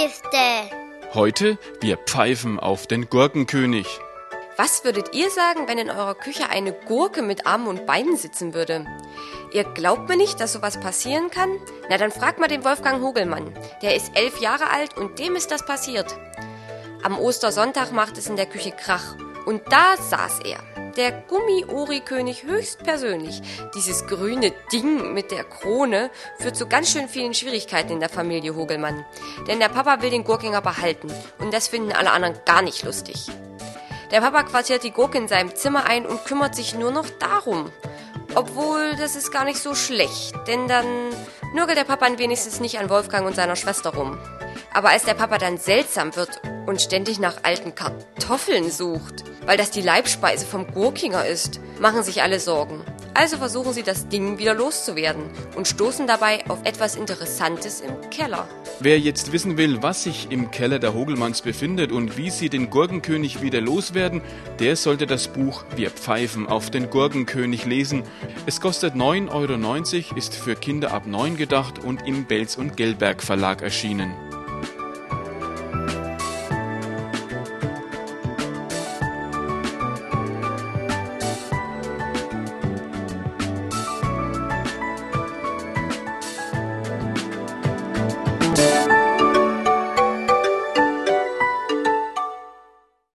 Geschichte. Heute, wir pfeifen auf den Gurkenkönig. Was würdet ihr sagen, wenn in eurer Küche eine Gurke mit Armen und Beinen sitzen würde? Ihr glaubt mir nicht, dass sowas passieren kann? Na, dann fragt mal den Wolfgang Hogelmann. Der ist 11 Jahre alt und dem ist das passiert. Am Ostersonntag macht es in der Küche Krach. Und da saß er, der Gummi-Ori-König höchstpersönlich. Dieses grüne Ding mit der Krone führt zu ganz schön vielen Schwierigkeiten in der Familie Hogelmann. Denn der Papa will den Gurkinger behalten und das finden alle anderen gar nicht lustig. Der Papa quartiert die Gurke in seinem Zimmer ein und kümmert sich nur noch darum. Obwohl, das ist gar nicht so schlecht, denn dann nörgelt der Papa wenigstens nicht an Wolfgang und seiner Schwester rum. Aber als der Papa dann seltsam wird und ständig nach alten Kartoffeln sucht, weil das die Leibspeise vom Gurkinger ist, machen sich alle Sorgen. Also versuchen sie, das Ding wieder loszuwerden und stoßen dabei auf etwas Interessantes im Keller. Wer jetzt wissen will, was sich im Keller der Hogelmanns befindet und wie sie den Gurkenkönig wieder loswerden, der sollte das Buch Wir pfeifen auf den Gurkenkönig lesen. Es kostet 9,90 €, ist für Kinder ab 9 gedacht und im Belz und Gelberg Verlag erschienen.